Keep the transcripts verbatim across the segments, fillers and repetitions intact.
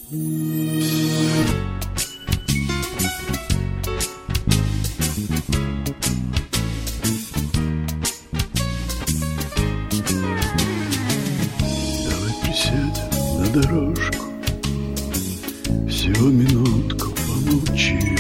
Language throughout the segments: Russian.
Давай присядем на дорожку, всего минутку помолчим.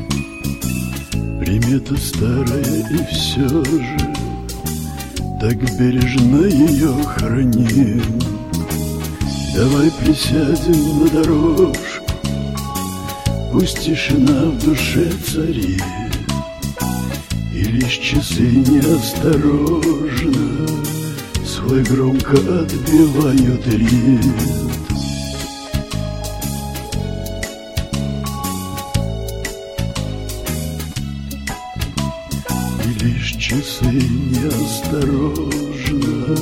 Примета старая, и все же так бережно ее храним. Давай присядем на дорожку, пусть тишина в душе царит, и лишь часы неосторожно свой громко отбивают ритм. И лишь часы неосторожно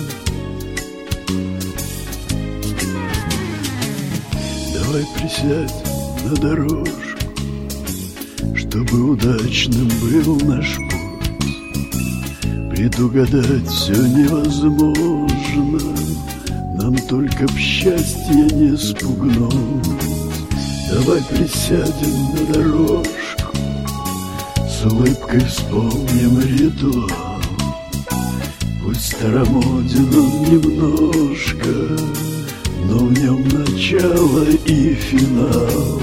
давай присядь на дорожку, чтобы удачным был наш путь. Предугадать все невозможно, нам только б счастье не спугнуть. Давай присядем на дорожку, с улыбкой вспомним ритуал. Пусть старомоден он немножко, но в нем начало и финал.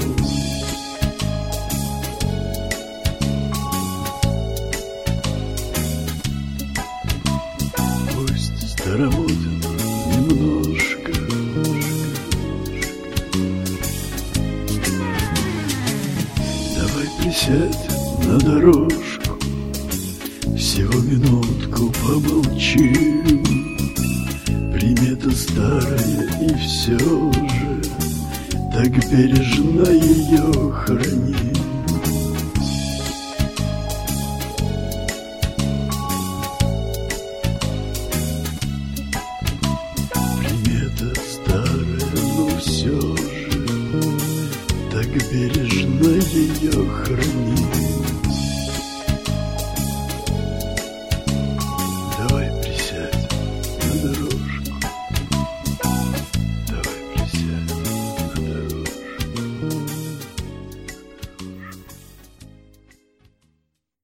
Пусть старомоден немножко, давай присядь на дорожку, всего минутку помолчим. Примета старая, и все же так бережно ее храним. Примета старая, но все же так бережно ее храним.